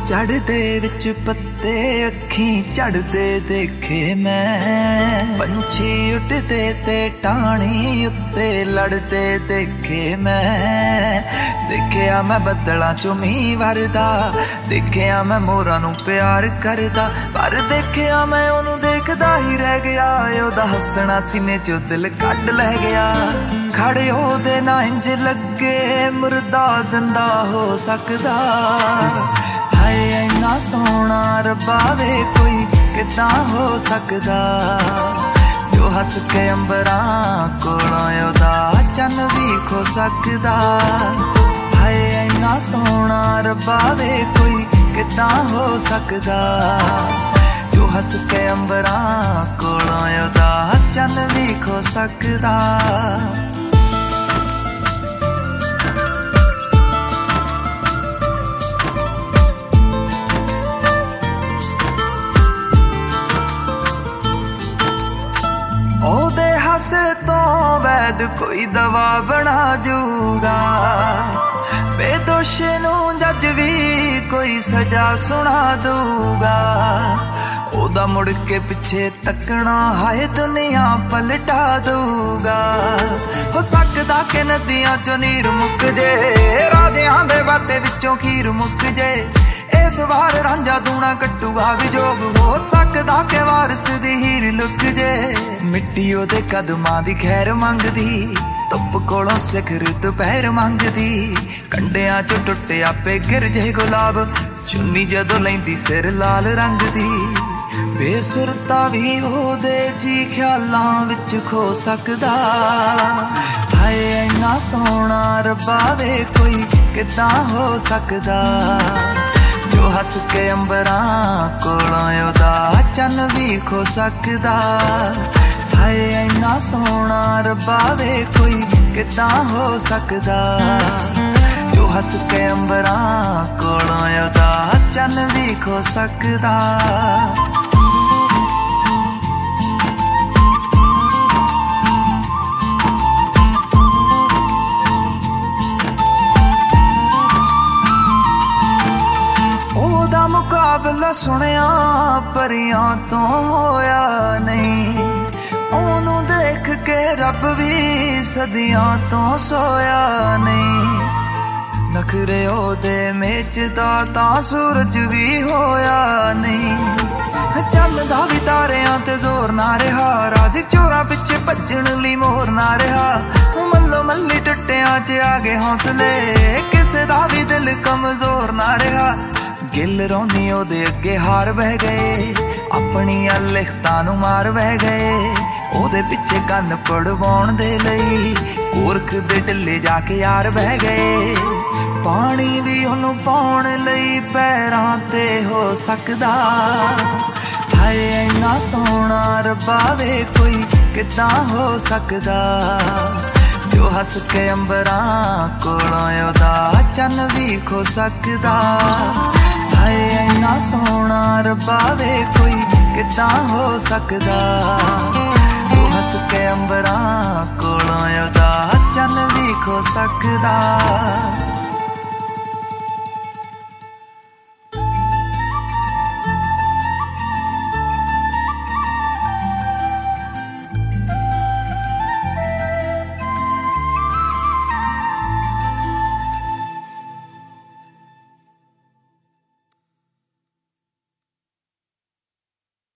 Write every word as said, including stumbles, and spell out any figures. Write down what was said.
चढ़दे विच पत्ते अखी चढ़दे देखे मैं, पंछी उड़दे ते टाणी उत्ते लड़दे देखे मैं। देखिया मैं बदलां चों मींह वरदा, देखिया मैं मोरां नूं प्यार करदा, पर देखिया मैं ओनू देखदा ही रह गया। ओदा हसना सीने चों दिल कढ लै गया। खड़े ओदे ना इंज लगे मुर्दा जिंदा हो सकदा। हाय इन्ना सोहना रब्बा वे कोई किदां हो सकदा, जो हस के अंबरां कोलों ओदा चन्न भी खो सकदा। हाय इन्ना सोहना रब्बा वे कोई किदां हो सकदा, जो हस के अंबरां कोलों ओदा चन्न भी खो सकदा। ओदे हसे तो वैद कोई दवा बना जूगा, बेदोशे नूं जज भी कोई सजा सुना दूगा। ओदा मुड़ के पिछे तकना हाय दुनिया पलटा दूगा। हो सकदा के नदियां चों नीर मुक जे, राजियां दे वाटे विचों खीर मुक जे। इस वार रांझा दूना कट्टूगा भी जोग, हो सकदा के वारस दी हीर लुक जे। मिट्टी ओदे कदमां दी खैर मंगदी, धुप कोलों सिखर दुपहर मंगदी। कंडियां चों टुटे आपे गिर जे गुलाब, चुन्नी जदों लैंदी सिर लाल रंग दी। बेसुरता भी ओदे जी ख्यालां विच खो सकदा। हाय इन्ना सोहना रब्बा वे कोई किदां हो सकदा, जो हस के अंबरां कोलों ओदा चन्न भी खो सकदा। हाय इन्ना सोहना रब्बा वे कोई किदां हो सकदा, जो हस के अंबरां कोलों ओदा चन्न भी खो सकदा। मुकाबला सुनिया परियां तो होया नहीं, ओनू देख के रब भी सदियां तो सोया नहीं। नखरे ओदे मेचदा तां सूरज भी होया नहीं। चलदा भी तारियां ते जोर ना रहा, राजी चोरा पिछे भजन लई मोर ना रहा। मल्लो मल्ली टुटियां च आ गए हौसले, किसे दा भी दिल कमजोर ना रहा। गिल रोंदी ओदे अगे हार बह गए, अपनियां लिखतां नूं मार बह गए। ओदे पिछे कन्न पड़वाउण दे लई गोरख दे ढिल्ले जाके यार बह गए। पानी भी ओनू पाउण लई पैरां ते हो सकदा। हाय इन्ना सोहना रब्बा वे कोई किदां हो सकदा, जो हस के अंबरां कोलों ओदा चन्न भी खो सकदा। हाय इन्ना सोहना रब्बा वे कोई किदां हो सकदा, जो हस के अंबरां कोलों ओदा चन्न भी खो सकदा।